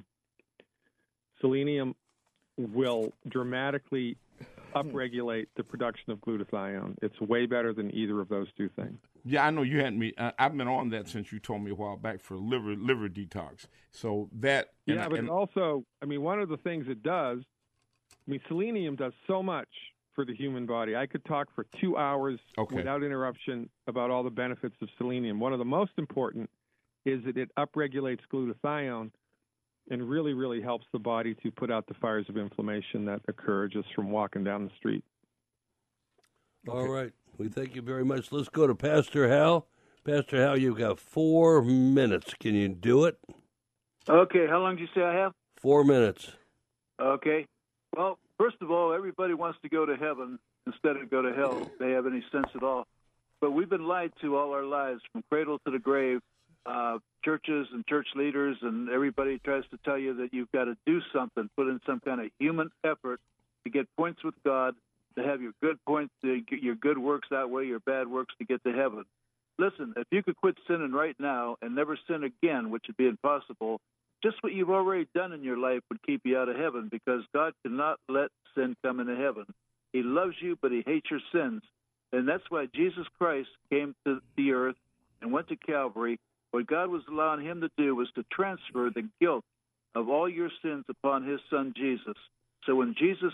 Selenium will dramatically upregulate the production of glutathione. It's way better than either of those two things. Yeah, I know you hadn't. Me, uh, I've been on that since you told me a while back for liver liver detox. So that and, Yeah, but and, it also, I mean, one of the things it does, I mean, selenium does so much for the human body. I could talk for two hours Okay. without interruption about all the benefits of selenium. One of the most important is that it upregulates glutathione and really, really helps the body to put out the fires of inflammation that occur just from walking down the street. All right. We thank you very much. Let's go to Pastor Hal. Pastor Hal, you've got four minutes. Can you do it? Okay, how long did you say I have? Four minutes. Okay. Well, first of all, everybody wants to go to heaven instead of go to hell, if they have any sense at all. But we've been lied to all our lives, from cradle to the grave. Uh, churches and church leaders and everybody tries to tell you that you've got to do something, put in some kind of human effort to get points with God, to have your good points, to get your good works outweigh your bad works to get to heaven. Listen, if you could quit sinning right now and never sin again, which would be impossible, just what you've already done in your life would keep you out of heaven, because God cannot let sin come into heaven. He loves you, but he hates your sins. And that's why Jesus Christ came to the earth and went to Calvary. What God was allowing him to do was to transfer the guilt of all your sins upon his son Jesus. So when Jesus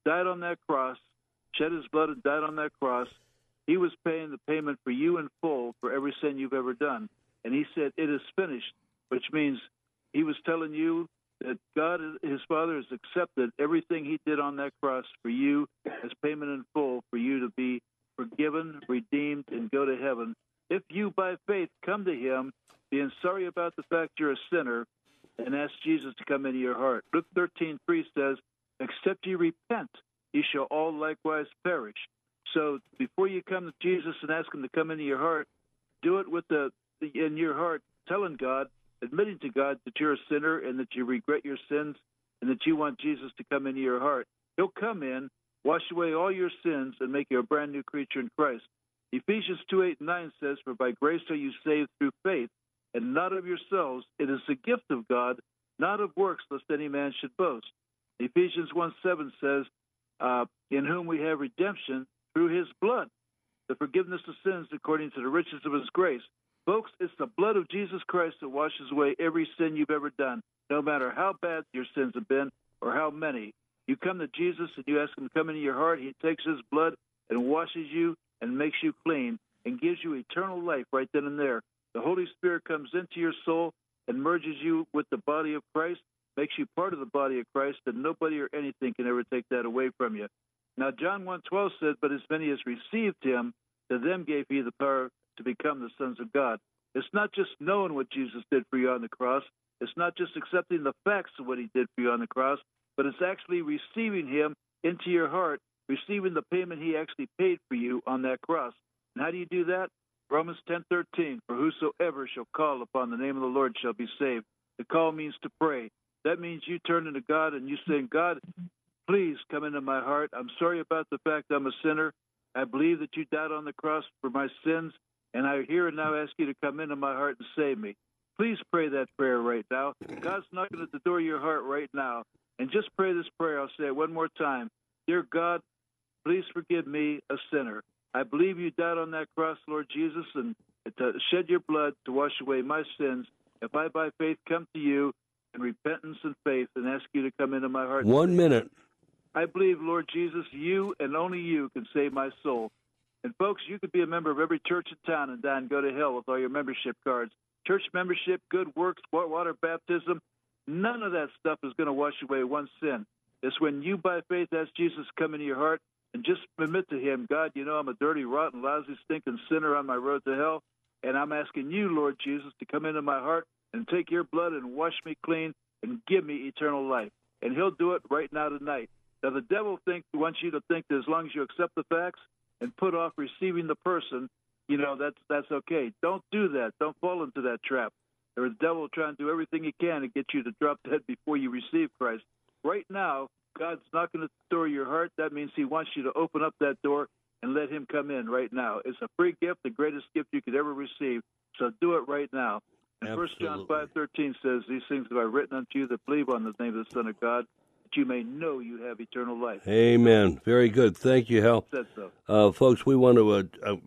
died on that cross, shed his blood and died on that cross, he was paying the payment for you in full for every sin you've ever done. And he said, it is finished, which means he was telling you that God, his Father, has accepted everything he did on that cross for you as payment in full for you to be forgiven, redeemed, and go to heaven. If you, by faith, come to him, being sorry about the fact you're a sinner, and ask Jesus to come into your heart. Luke thirteen three says, except ye repent, ye shall all likewise perish. So before you come to Jesus and ask him to come into your heart, do it with the in your heart, telling God, admitting to God that you're a sinner and that you regret your sins and that you want Jesus to come into your heart. He'll come in, wash away all your sins, and make you a brand new creature in Christ. Ephesians two eight and nine says, for by grace are you saved through faith, and not of yourselves. It is the gift of God, not of works, lest any man should boast. Ephesians one seven says, uh, in whom we have redemption through his blood, the forgiveness of sins according to the riches of his grace. Folks, it's the blood of Jesus Christ that washes away every sin you've ever done, no matter how bad your sins have been or how many. You come to Jesus and you ask him to come into your heart. He takes his blood and washes you and makes you clean and gives you eternal life right then and there. The Holy Spirit comes into your soul and merges you with the body of Christ, makes you part of the body of Christ, and nobody or anything can ever take that away from you. Now, John one twelve said, but as many as received him, to them gave he the power to become the sons of God. It's not just knowing what Jesus did for you on the cross. It's not just accepting the facts of what he did for you on the cross, but it's actually receiving him into your heart, receiving the payment he actually paid for you on that cross. And how do you do that? Romans ten thirteen, for whosoever shall call upon the name of the Lord shall be saved. The call means to pray. That means you turn to God and you say, God, please come into my heart. I'm sorry about the fact I'm a sinner. I believe that you died on the cross for my sins, and I hear and now ask you to come into my heart and save me. Please pray that prayer right now. God's knocking at the door of your heart right now. And just pray this prayer. I'll say it one more time. Dear God, please forgive me, a sinner. I believe you died on that cross, Lord Jesus, and to shed your blood to wash away my sins. If I, by faith, come to you in repentance and faith and ask you to come into my heart. One minute. I believe, Lord Jesus, you and only you can save my soul. And, folks, you could be a member of every church in town and die and go to hell with all your membership cards. Church membership, good works, water baptism, none of that stuff is going to wash away one sin. It's when you, by faith, ask Jesus to come into your heart and just admit to him, God, you know I'm a dirty, rotten, lousy, stinking sinner on my road to hell, and I'm asking you, Lord Jesus, to come into my heart and take your blood and wash me clean and give me eternal life. And he'll do it right now tonight. Now, the devil think, wants you to think that as long as you accept the facts and put off receiving the person, you know, that's that's okay. Don't do that. Don't fall into that trap. Or the devil will try and do everything he can to get you to drop dead before you receive Christ. Right now, God's knocking at the door of your heart. That means he wants you to open up that door and let him come in right now. It's a free gift, the greatest gift you could ever receive. So do it right now. And First John five thirteen says, these things have I written unto you that believe on the name of the Son of God, that you may know you have eternal life. Amen. Very good. Thank you, Hal. Said so. Uh, folks, we want to, uh, uh,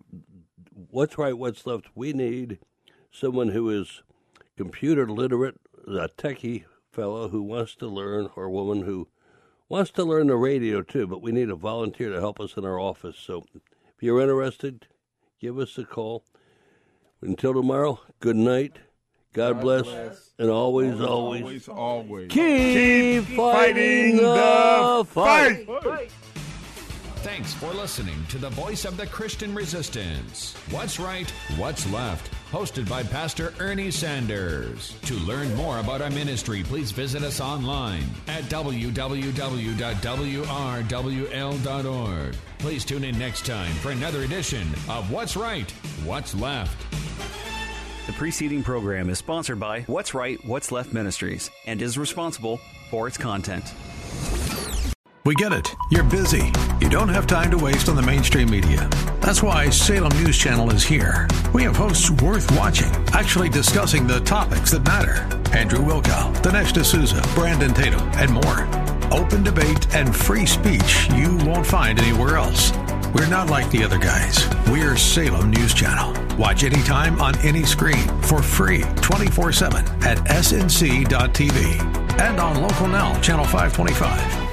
what's right, what's left? We need someone who is computer literate, a techie fellow who wants to learn, or a woman who wants to learn the radio too, but we need a volunteer to help us in our office. So if you're interested, give us a call. Until tomorrow, good night. God, God bless, bless, and always, always, always, always keep, keep fighting the fight. fight. Thanks for listening to the Voice of the Christian Resistance. What's Right, What's Left, hosted by Pastor Ernie Sanders. To learn more about our ministry, please visit us online at w w w dot w r w l dot org. Please tune in next time for another edition of What's Right, What's Left. The preceding program is sponsored by What's Right, What's Left Ministries and is responsible for its content. We get it. You're busy. You don't have time to waste on the mainstream media. That's why Salem News Channel is here. We have hosts worth watching, actually discussing the topics that matter. Andrew Wilkow, Dinesh D'Souza, Brandon Tatum, and more. Open debate and free speech you won't find anywhere else. We're not like the other guys. We're Salem News Channel. Watch anytime on any screen for free twenty-four seven at s n c dot t v and on Local Now, Channel five twenty-five.